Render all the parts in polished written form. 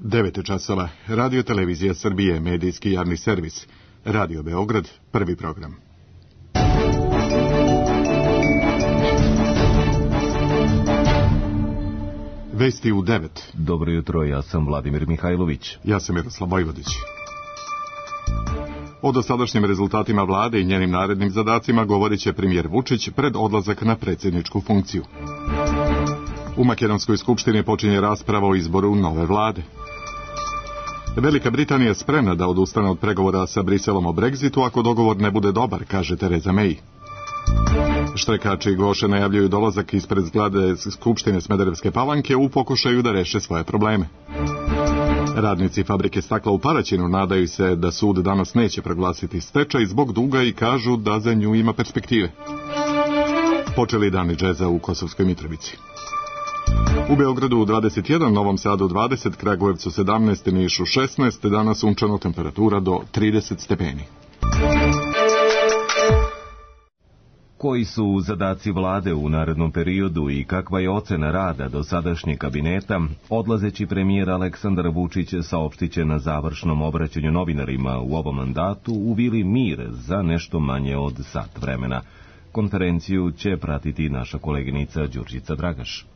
9 časova. Radio Televizija Srbije, medijski javni servis. Radio Beograd, prvi program. Vesti u 9. Dobro jutro, ja sam Vladimir Mihajlović. Ja sam Miroslav Vojvodić. O dosadašnjim rezultatima vlade i njenim narednim zadacima govorit će premijer Vučić pred odlazak na predsjedničku funkciju. U Makedonskoj skupštini počinje rasprava o izboru nove vlade. Velika Britanija je spremna da odustane od pregovora sa Briselom o Brexitu ako dogovor ne bude dobar, kaže Tereza May. Štrekači Goše najavljuju dolazak ispred zgrade Skupštine Smederevske Palanke u pokušaju da reše svoje probleme. Radnici fabrike stakla u Paraćinu nadaju se da sud danas neće proglasiti stečaj zbog duga i kažu da za nju ima perspektive. Počeli dani džeza u Kosovskoj Mitrovici. U Beogradu 21, Novom Sadu 20, Kragujevcu 17, Nišu 16, danas sunčano, temperatura do 30 stepeni. Koji su zadaci vlade u narednom periodu i kakva je ocena rada dosadašnjeg kabineta, odlazeći premijer Aleksandar Vučić saopštit će na završnom obraćanju novinarima u ovom mandatu u Vili Mir za nešto manje od sat vremena. Konferenciju će pratiti naša koleginica Đurđica Dragaš.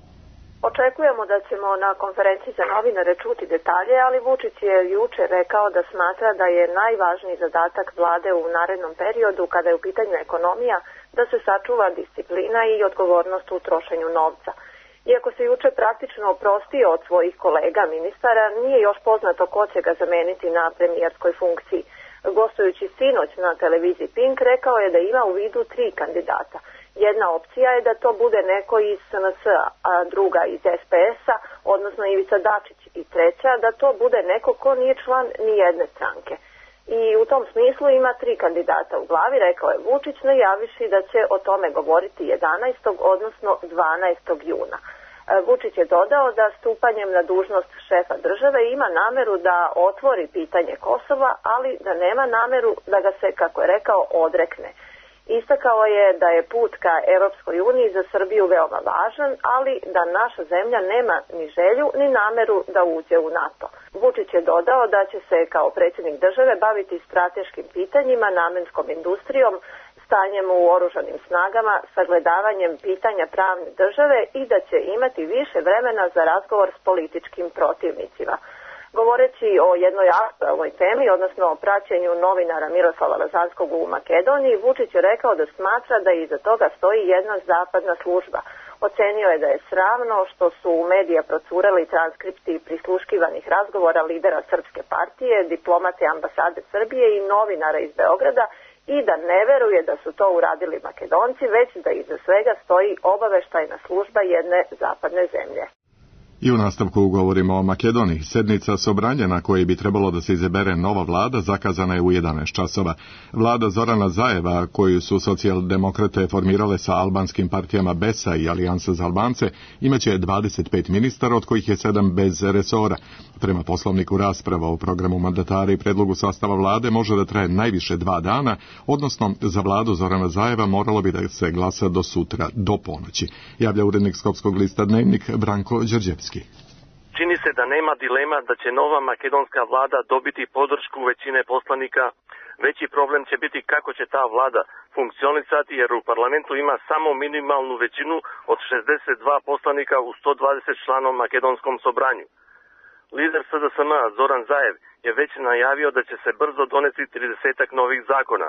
Očekujemo da ćemo na konferenciji za novinare čuti detalje, ali Vučić je juče rekao da smatra da je najvažniji zadatak vlade u narednom periodu, kada je u pitanju ekonomija, da se sačuva disciplina i odgovornost u trošenju novca. Iako se juče praktično oprostio od svojih kolega ministara, nije još poznato ko će ga zameniti na premijerskoj funkciji. Gostujući sinoć na televiziji Pink, rekao je da ima u vidu 3 kandidata. Jedna opcija je da to bude neko iz SNS-a, a druga iz SPS-a, odnosno Ivica Dačić, i treća da to bude neko ko nije član ni jedne stranke. I u tom smislu ima 3 kandidata u glavi, rekao je Vučić, najaviši da će o tome govoriti 11. odnosno 12. juna. Vučić je dodao da stupanjem na dužnost šefa države ima nameru da otvori pitanje Kosova, ali da nema nameru da ga se, kako je rekao, odrekne. Istakao je da je put ka Europskoj uniji za Srbiju veoma važan, ali da naša zemlja nema ni želju ni nameru da uđe u NATO. Vučić je dodao da će se kao predsjednik države baviti strateškim pitanjima, namenskom industrijom, stanjem u oružanim snagama, sagledavanjem pitanja pravne države i da će imati više vremena za razgovor s političkim protivnicima. Govoreći o jednoj aktualnoj temi, odnosno o praćenju novinara Miroslava Lazanskog u Makedoniji, Vučić je rekao da smatra da iza toga stoji jedna zapadna služba. Ocenio je da je sramno što su u medija procureli transkripti prisluškivanih razgovora lidera Srpske partije, diplomate ambasade Srbije i novinara iz Beograda i da ne veruje da su to uradili Makedonci, već da iza svega stoji obaveštajna služba jedne zapadne zemlje. I u nastavku govorimo o Makedoniji. Sednica Sobranja na kojoj bi trebalo da se izabere nova vlada zakazana je u 11 časova. Vlada Zorana Zajeva, koju su socijaldemokrate formirale sa albanskim partijama BESA i Alijansa za Albance, imaće 25 ministara, od kojih je 7 bez resora. Prema poslovniku rasprava o programu mandatara i predlogu sastava vlade može da traje najviše 2 dana, odnosno za vladu Zorana Zajeva moralo bi da se glasa do sutra, do ponoći. Javlja urednik Skopskog lista Dnevnik Branko Đorđevski. Čini se da nema dilema da će nova makedonska vlada dobiti podršku većine poslanika. Veći problem će biti kako će ta vlada funkcionisati, jer u parlamentu ima samo minimalnu većinu od 62 poslanika u 120 članov makedonskom sobranju. Lider SDSM-a Zoran Zaev je već najavio da će se brzo doneti 30 novih zakona.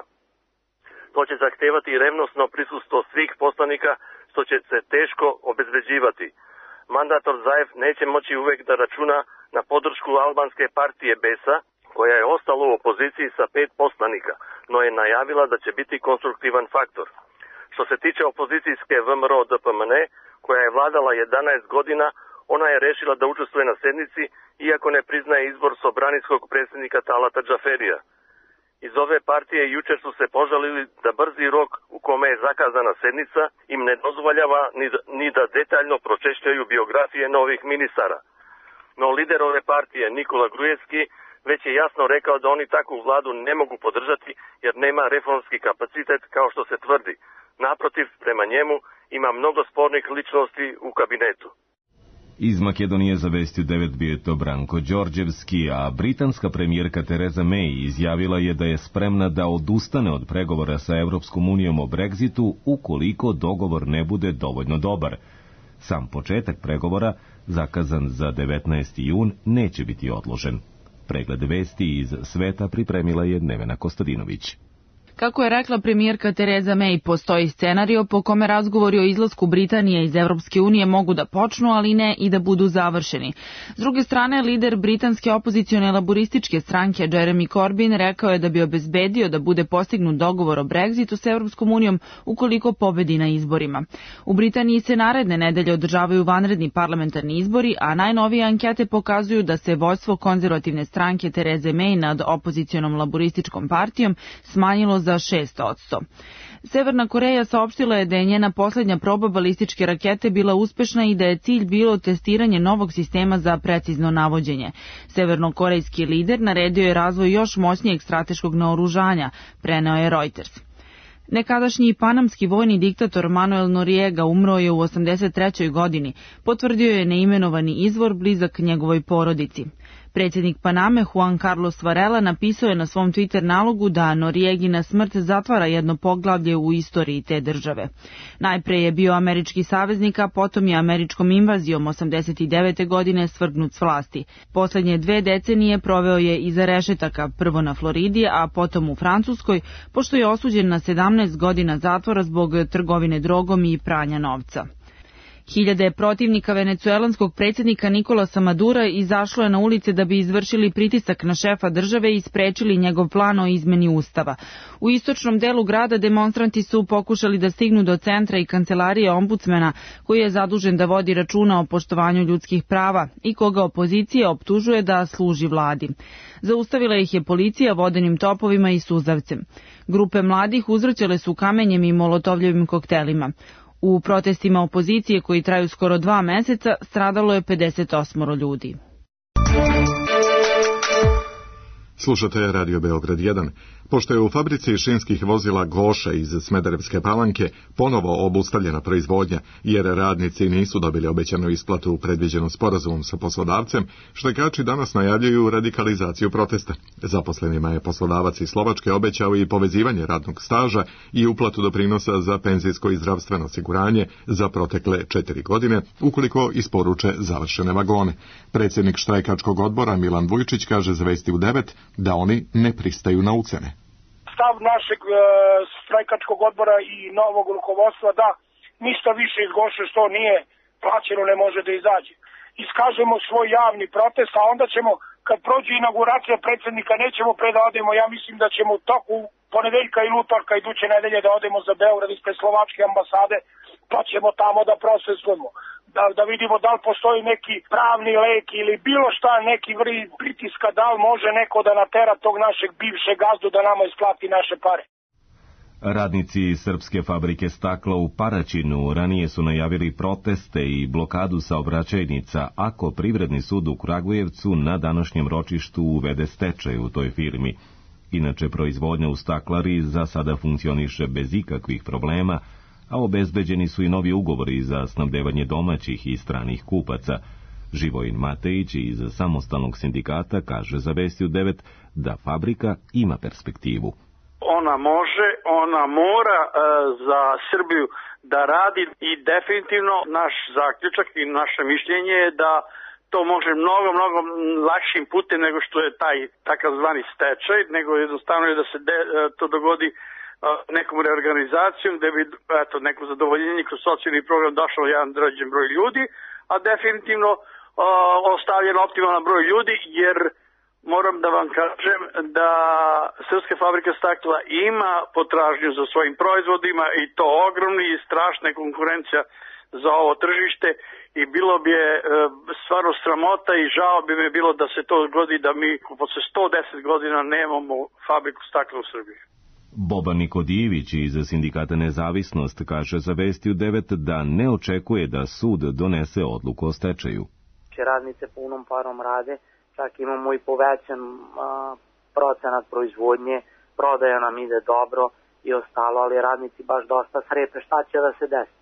To će zahtevati revnosno prisustvo svih poslanika, što će se teško obezbeđivati. Mandator Zaev neće moći uvek da računa na podršku albanske partije BESA, koja je ostala u opoziciji sa 5 poslanika, no je najavila da će biti konstruktivan faktor. Što se tiče opozicijske VMRO-DPMN, koja je vladala 11 godina, ona je rešila da učestvuje na sednici, iako ne priznaje izbor sobranijskog predsjednika Talata Džaferija. Iz ove partije jučer su se požalili da brzi rok u kome je zakazana sednica im ne dozvoljava ni da detaljno pročešljaju biografije novih ministara. No lider ove partije Nikola Grujevski već je jasno rekao da oni takvu vladu ne mogu podržati jer nema reformski kapacitet kao što se tvrdi. Naprotiv, prema njemu ima mnogo spornih ličnosti u kabinetu. Iz Makedonije za Vesti u 9 bio je to Branko Đorđevski, a britanska premijerka Theresa May izjavila je da je spremna da odustane od pregovora sa Evropskom unijom o Brexitu ukoliko dogovor ne bude dovoljno dobar. Sam početak pregovora, zakazan za 19. jun, neće biti odložen. Pregled vesti iz sveta pripremila je Nevena Kostadinović. Kako je rekla premijerka Theresa May, postoji scenario po kome razgovori o izlasku Britanije iz Evropske unije mogu da počnu, ali ne i da budu završeni. S druge strane, lider britanske opozicione laborističke stranke Jeremy Corbyn rekao je da bi obezbedio da bude postignut dogovor o Brexitu s Evropskom unijom ukoliko pobedi na izborima. U Britaniji se naredne nedelje održavaju vanredni parlamentarni izbori, a najnovije ankete pokazuju da se vođstvo konzervativne stranke Therese May nad opozicionom laborističkom partijom smanjilo za 6%. Severna Koreja saopštila je da je njena posljednja proba balističke rakete bila uspešna i da je cilj bilo testiranje novog sistema za precizno navođenje. Severnokorejski lider naredio je razvoj još moćnijeg strateškog naoružanja, preneo je Reuters. Nekadašnji panamski vojni diktator Manuel Noriega umro je u 83. godini, potvrdio je neimenovani izvor blizak njegovoj porodici. Predsjednik Paname Juan Carlos Varela napisao je na svom Twitter nalogu da Noriegina smrt zatvara jedno poglavlje u istoriji te države. Najpre je bio američki saveznik, a potom je američkom invazijom 89. godine svrgnut s vlasti. Posljednje 2 decenije proveo je iza rešetaka, prvo na Floridi, a potom u Francuskoj, pošto je osuđen na 17 godina zatvora zbog trgovine drogom i pranja novca. Hiljade protivnika venecuelanskog predsjednika Nikolasa Madura izašlo je na ulice da bi izvršili pritisak na šefa države i sprečili njegov plan o izmeni ustava. U istočnom delu grada demonstranti su pokušali da stignu do centra i kancelarije ombudsmana, koji je zadužen da vodi računa o poštovanju ljudskih prava i koga opozicija optužuje da služi vladi. Zaustavila ih je policija vodenim topovima i suzavcem. Grupe mladih uzvrćale su kamenjem i molotovljevim koktelima. U protestima opozicije koji traju skoro 2 meseca stradalo je 58 ljudi. Slušate Radio Beograd 1. Pošto je u fabrici šinskih vozila Goša iz Smederevske Palanke ponovo obustavljena proizvodnja, jer radnici nisu dobili obećanu isplatu predviđenu sporazumom sa poslodavcem, štrajkači danas najavljuju radikalizaciju protesta. Zaposlenima je poslodavac iz Slovačke obećao i povezivanje radnog staža i uplatu doprinosa za penzijsko i zdravstveno osiguranje za protekle 4 godine, ukoliko isporuče završene vagone. Predsjednik štrajkačkog odbora Milan Vujčić kaže za Vesti u 9 da oni ne pristaju na ucene. Stav našeg štrajkačkog odbora i novog rukovodstva da ništa više iz Goše što nije plaćeno ne može da izađe. Iskažemo svoj javni protest, a onda ćemo, kad prođe inauguracija predsjednika, nećemo pre da odemo. Ja mislim da ćemo u toku ponedeljka i utorka iduće nedelje da odemo za Beograd ispred Slovačke ambasade, pa ćemo tamo da protestujemo. Da vidimo da li postoji neki pravni lek ili bilo šta, neki vid pritiska, da li može neko da natera tog našeg bivšeg gazdu da nama isplati naše pare. Radnici srpske fabrike stakla u Paraćinu ranije su najavili proteste i blokadu saobraćajnica ako Privredni sud u Kragujevcu na današnjem ročištu uvede stečaj u toj firmi. Inače, proizvodnja u staklari za sada funkcioniše bez ikakvih problema, a obezbeđeni su i novi ugovori za snabdevanje domaćih i stranih kupaca. Živojin Matejić iz Samostalnog sindikata kaže za Vesti u 9 da fabrika ima perspektivu. Ona može, ona mora za Srbiju da radi i definitivno naš zaključak i naše mišljenje je da to može mnogo lakšim putem nego što je taj takozvani stečaj, nego jednostavno je da se to dogodi nekom reorganizacijom, gde bi neko zadovoljenje kroz socijalni program došao jedan određen broj ljudi, a definitivno ostavljen optimalan broj ljudi, jer moram da vam kažem da Srpska fabrika stakla ima potražnju za svojim proizvodima i to ogromni i strašna konkurencija za ovo tržište i bilo bi je stvarno sramota i žao bi me bilo da se to dogodi da mi posle 110 godina nemamo fabriku stakla u Srbiji. Boban Nikodijević iz Sindikata Nezavisnost kaže za Vesti u 9 da ne očekuje da sud donese odluku o stečaju. Radnice punom parom rade, čak imamo i povećan procenat proizvodnje, prodaja nam ide dobro i ostalo, ali radnici baš dosta srepe šta će da se desi.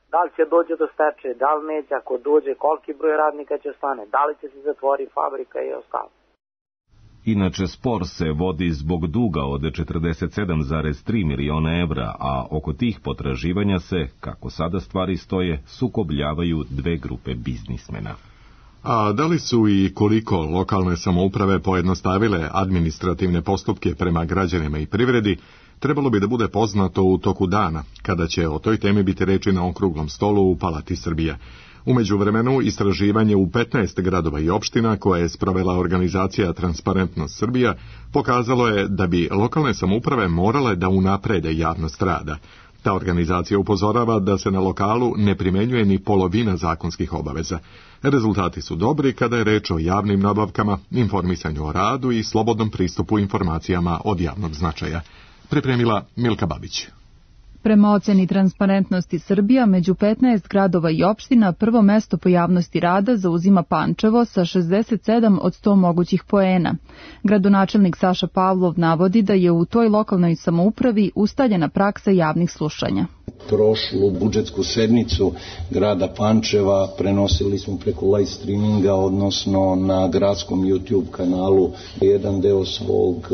Da li će dođe do stečaja, da li neće, ako dođe, koliki broj radnika će ostane, da li će se zatvori fabrika i ostalo. Inače, spor se vodi zbog duga od 47,3 miliona evra, a oko tih potraživanja se, kako sada stvari stoje, sukobljavaju dve grupe biznismena. A da li su i koliko lokalne samouprave pojednostavile administrativne postupke prema građanima i privredi, trebalo bi da bude poznato u toku dana, kada će o toj temi biti reči na okruglom stolu u Palati Srbija. U međuvremenu, istraživanje u 15 gradova i opština koje je sprovela organizacija Transparentnost Srbija pokazalo je da bi lokalne samouprave morale da unaprede javnost rada. Ta organizacija upozorava da se na lokalu ne primenjuje ni polovina zakonskih obaveza. Rezultati su dobri kada je reč o javnim nabavkama, informisanju o radu i slobodnom pristupu informacijama od javnog značaja. Pripremila Milka Babić. Prema ocjeni Transparentnosti Srbija, među 15 gradova i opština prvo mesto po javnosti rada zauzima Pančevo sa 67 od 100 mogućih poena. Gradonačelnik Saša Pavlov navodi da je u toj lokalnoj samoupravi ustaljena praksa javnih slušanja. Prošlu budžetsku sednicu grada Pančeva prenosili smo preko live streaminga, odnosno na gradskom YouTube kanalu, jedan deo svog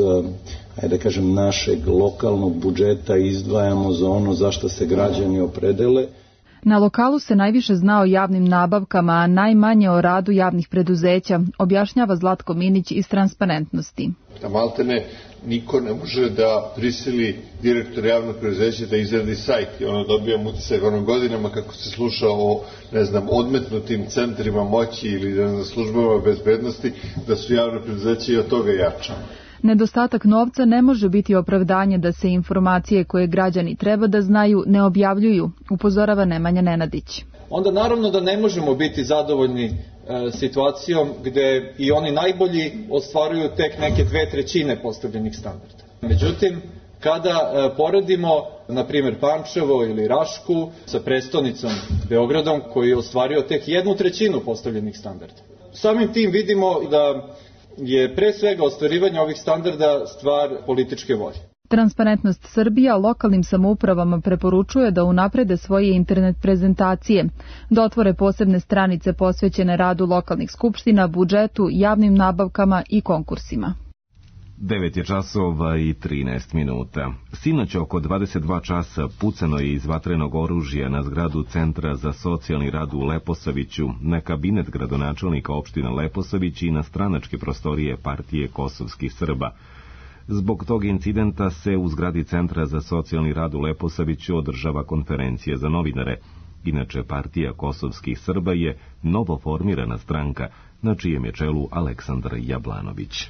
našeg lokalnog budžeta izdvajamo za ono za što se građani opredele. Na lokalu se najviše zna o javnim nabavkama, a najmanje o radu javnih preduzeća, objašnjava Zlatko Minić iz Transparentnosti. Da maltene niko ne može da prisili direktor javnog preduzeća da izradi sajt i dobijam utisak godinama kako se sluša o, odmetnutim centrima moći ili službama bezbednosti, da su javne preduzeća i od toga jača. Nedostatak novca ne može biti opravdanje da se informacije koje građani treba da znaju ne objavljuju, upozorava Nemanja Nenadić. Onda naravno da ne možemo biti zadovoljni situacijom gde i oni najbolji ostvaruju tek neke 2/3 postavljenih standarda. Međutim, kada poredimo, na primjer, Pančevo ili Rašku sa prestonicom Beogradom koji je ostvario tek 1/3 postavljenih standarda. Samim tim vidimo da je pre svega ostvarivanje ovih standarda stvar političke volje. Transparentnost Srbija lokalnim samoupravama preporučuje da unaprede svoje internet prezentacije, da otvore posebne stranice posvećene radu lokalnih skupština, budžetu, javnim nabavkama i konkursima. 9 je časova i 13 minuta. Sinoć oko 22 časa pucano je iz vatrenog oružja na zgradu Centra za socijalni rad u Leposaviću, na kabinet gradonačelnika opštine Leposavić i na stranačke prostorije partije kosovskih Srba. Zbog tog incidenta se u zgradi Centra za socijalni rad u Leposaviću održava konferencija za novinare. Inače, partija kosovskih Srba je novo formirana stranka, na čijem je čelu Aleksandar Jablanović.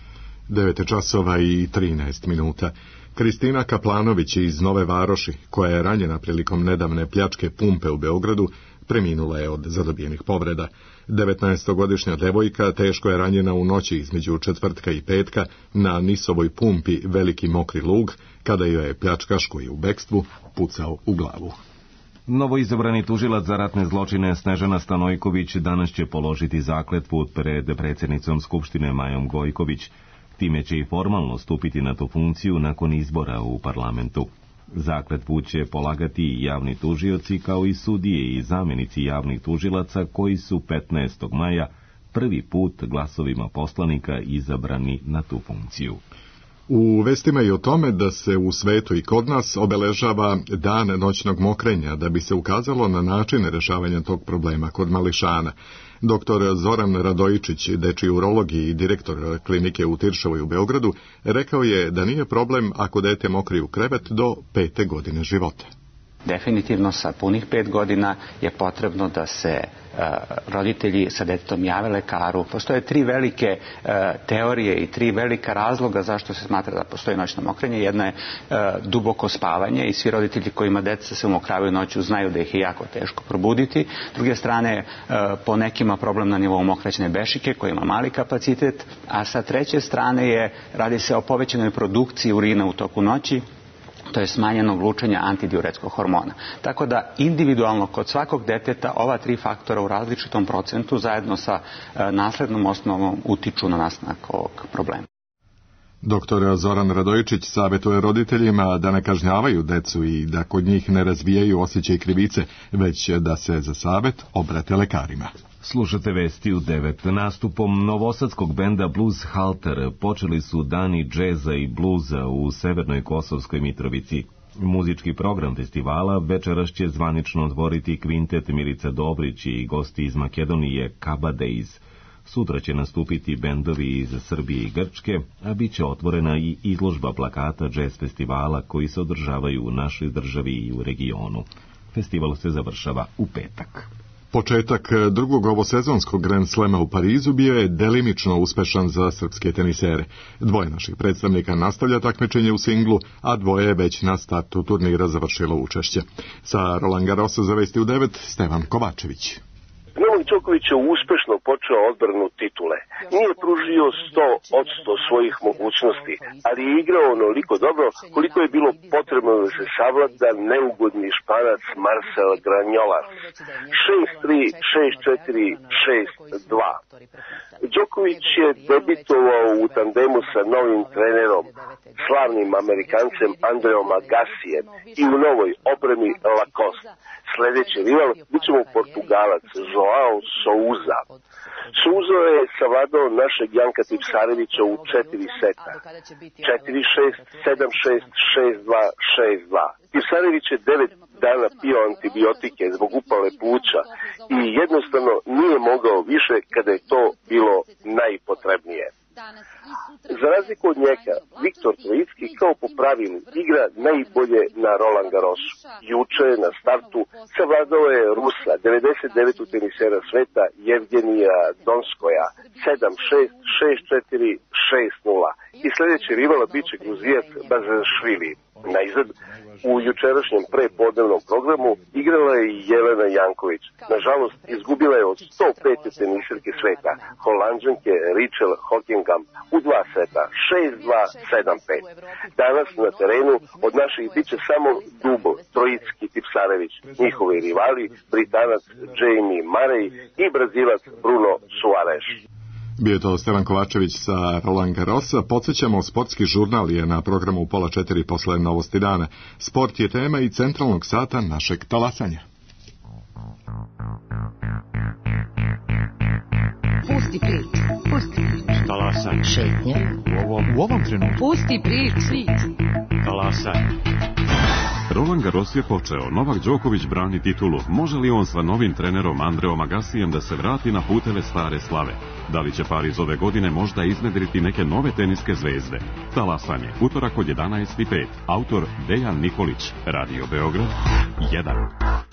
9 časova i 13 minuta. Kristina Kaplanović iz Nove Varoši, koja je ranjena prilikom nedavne pljačke pumpe u Beogradu, preminula je od zadobijenih povreda. 19-godišnja devojka teško je ranjena u noći između četvrtka i petka na Nisovoj pumpi Veliki Mokri Lug, kada joj je pljačkaš koji je u bekstvu pucao u glavu. Novoizabrani tužilac za ratne zločine Snežana Stanojković danas će položiti zakletvu pred predsjednicom Skupštine Majom Gojković. Time će i formalno stupiti na tu funkciju nakon izbora u parlamentu. Zakletvu će polagati i javni tužioci kao i sudije i zamjenici javnih tužilaca koji su 15. maja prvi put glasovima poslanika izabrani na tu funkciju. U vestima je o tome da se u svetu i kod nas obeležava dan noćnog mokrenja, da bi se ukazalo na način rešavanja tog problema kod mališana. Dr. Zoran Radojičić, dečiji urolog i direktor klinike u Tiršovoj u Beogradu, rekao je da nije problem ako dete mokri u krevet do 5. godine života. Definitivno sa punih 5 godina je potrebno da se roditelji sa detetom jave lekaru. Postoje 3 velike teorije i 3 velika razloga zašto se smatra da postoji noćno mokrenje. Jedna je duboko spavanje i svi roditelji kojima deca se umokravaju noću znaju da ih je jako teško probuditi. S druge strane, po nekima problem na nivou mokraćne bešike koja ima mali kapacitet, a sa treće strane radi se o povećanoj produkciji urina u toku noći. To je smanjeno lučenje antidiuretskog hormona. Tako da individualno kod svakog deteta ova 3 faktora u različitom procentu zajedno sa naslednom osnovom utiču na nastanak ovog problema. Doktor Zoran Radojičić savjetuje roditeljima da ne kažnjavaju decu i da kod njih ne razvijaju osjećaj krivice, već da se za savjet obrate lekarima. Slušate vesti u 9. Nastupom novosadskog benda Blues Halter počeli su dani džeza i bluza u Severnoj Kosovskoj Mitrovici. Muzički program festivala večeras će zvanično otvoriti kvintet Milica Dobrić i gosti iz Makedonije Kaba Days. Sutra će nastupiti bendovi iz Srbije i Grčke, a bit će otvorena i izložba plakata džez festivala koji se održavaju u našoj državi i u regionu. Festival se završava u petak. Početak drugog ovosezonskog Grand Slema u Parizu bio je delimično uspešan za srpske tenisere. Dvoje naših predstavnika nastavlja takmičenje u singlu, a dvoje je već na startu turnira završilo učešće. Sa Roland Garrosa za vesti u 9, Stevan Kovačević. Novak Đoković je uspešno počeo odbranu titule. Nije pružio 100% svojih mogućnosti, ali je igrao onoliko dobro koliko je bilo potrebno da se savlada neugodni Španac Marcel Granjolas. 6-3, 6-4, 6-2. Đoković je debitovao u tandemu sa novim trenerom, slavnim Amerikancem Andreom Agassijem i u novoj opremi Lacoste. Sljedeći rival bit ćemo Portugalac Joao Souza. Souza je savladao našeg Janka Tipsarevića u 4 seta. 4-6, 7-6, 6-2, 6-2. Tipsarević je 9 dana pio antibiotike zbog upale pluća i jednostavno nije mogao više kada je to bilo najpotrebnije. Za razliku od njega, Viktor Trojicki kao po pravilu igra najbolje na Roland Garrosu. Juče na startu savladao je Rusa, 99. tenisera sveta Jevgenija Donskoja, 7-6, 6-4, 6-0. I sljedeći rivala bit će Gruzijac Bazaršvili. Najzad, u jučerašnjem prepodnevnom programu igrala je i Jelena Janković. Nažalost, izgubila je od 105. teniserke sveta, Holanđanke Rachel Hockenham, u 2 seta, 6-2, 7-5. Danas na terenu od naših bit će samo dubl, Trojicki Tipsarević, njihovi rivali, Britanac Jamie Murray i Brazilac Bruno Suarez. Bio je to Stevan Kovačević sa Roland Garrosa. Podsjećamo, sportski žurnal je na programu u 3:30 posle Novosti dana. Sport je tema i centralnog sata našeg talasanja. Pusti priču. Talasanje. Šetnja. U ovom trenutku. Pusti priču. Talasanje. Roland Garros je počeo. Novak Đoković brani titulu. Može li on sa novim trenerom Andreom Agassijem da se vrati na puteve stare slave? Da li će Pariz ove godine možda iznedriti neke nove teniske zvezde? Talasanje. Utorak od 11:05. Autor Dejan Nikolić. Radio Beograd 1.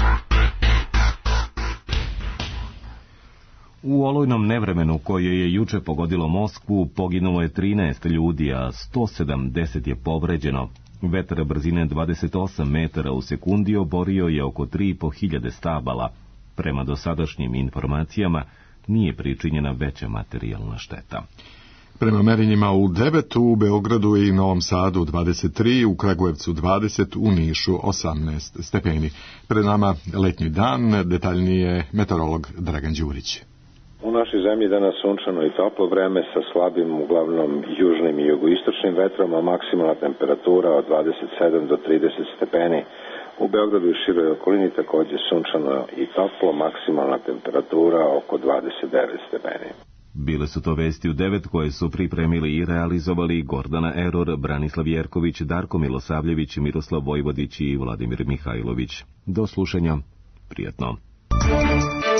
U olujnom nevremenu koje je juče pogodilo Moskvu poginulo je 13 ljudi, a 170 je povređeno. Vetar brzine 28 metara u sekundi oborio je oko 3.500 stabala. Prema dosadašnjim informacijama nije pričinjena veća materijalna šteta. Prema merenjima u 9, u Beogradu i Novom Sadu 23, u Kragujevcu 20, u Nišu 18 stepeni. Pred nama letnji dan, detaljnije meteorolog Dragan Đurić. U našoj zemlji danas sunčano i toplo vreme sa slabim, uglavnom južnim i jugoistočnim vetrom, a maksimalna temperatura od 27 do 30 stepeni. U Beogradu i široj okolini također sunčano i toplo, maksimalna temperatura oko 29 stepeni. Bile su to vesti u 9 koje su pripremili i realizovali Gordana Eror, Branislav Jerković, Darko Milosavljević, Miroslav Vojvodić i Vladimir Mihajlović. Do slušanja, prijatno.